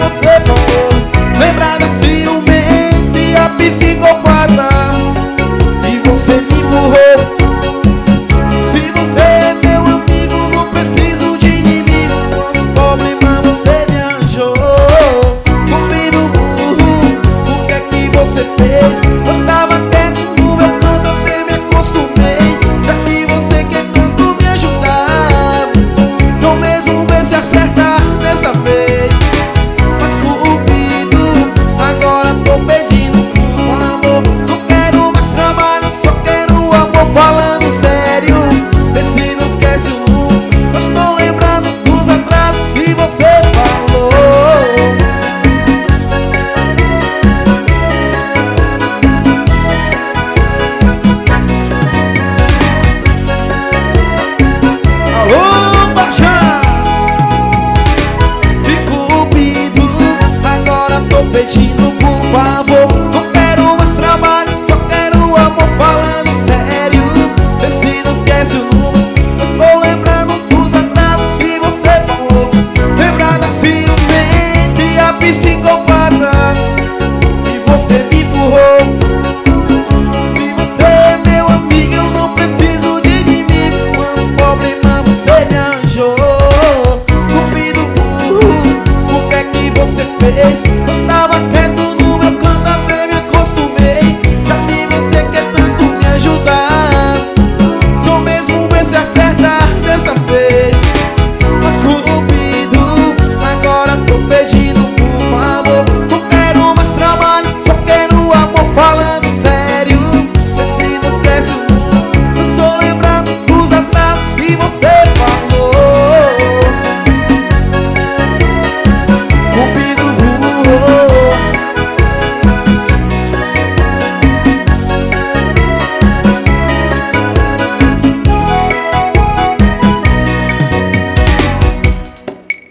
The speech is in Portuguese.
você falou. Lembra da ciumenta, a psicopata, e você me empurrou. Se você é meu amigo, não preciso de inimigo. Nos problemas você me arranjou. Cupido burro, o que é que você fez? Eu estava quieto no meu canto, até me acostumei. Já que você quer tanto me ajudar, só mesmo ver se acerta dessa vez. Mas Cupido, agora tô pedindo por favor. Não quero mais trabalho, só quero amor. Falando sério, vê se não esquece o número. Eu estou lembrando dos atrasos que você falou. Alô, Baixá! E Cupido, agora tô pedindo por favor. Não quero mais trabalho, só quero amor. Falando sério, vê se não esquece o número. Eu estou lembrando dos atrasos que você falou. Lembra da ciumenta, a psicopata, e você me empurrou. Se você é meu amigo, eu não preciso de inimigos. Mas problema você me arranjou. Cupido burro, o que é que você fez?